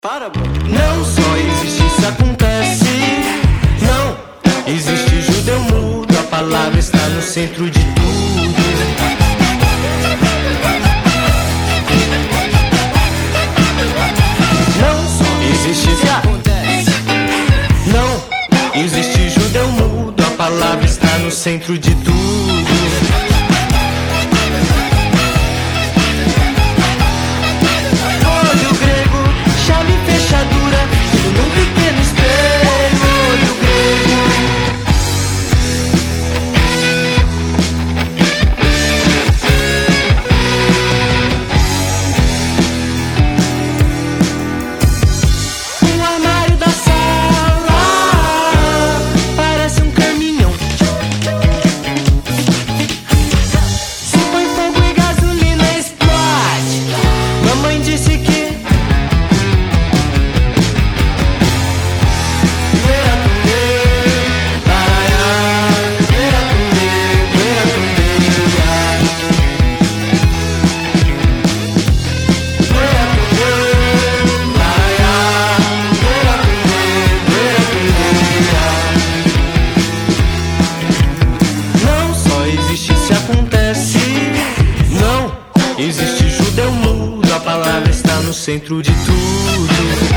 Para, bro. Não só existe, isso acontece. Não existe judeu mudo, a palavra está no centro de tudo. Não só existe, isso acontece. Não existe judeu mudo, a palavra está no centro de tudo. Existe judeu mudo, a palavra está no centro de tudo.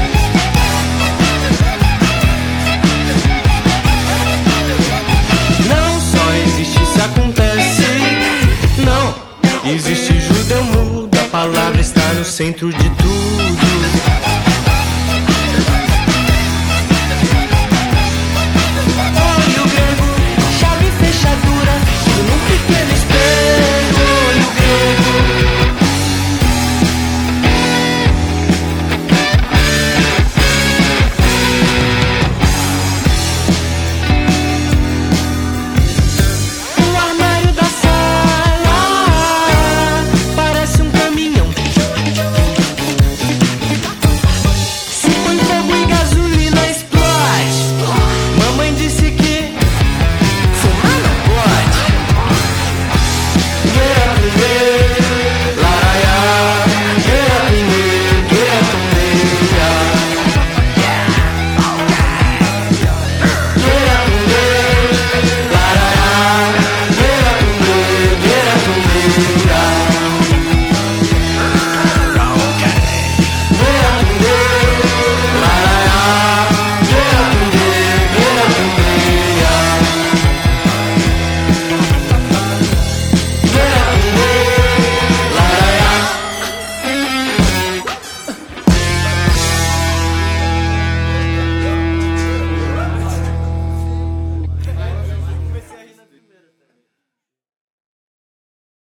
Não só existe, isso acontece. Não existe judeu mudo, a palavra está no centro de tudo.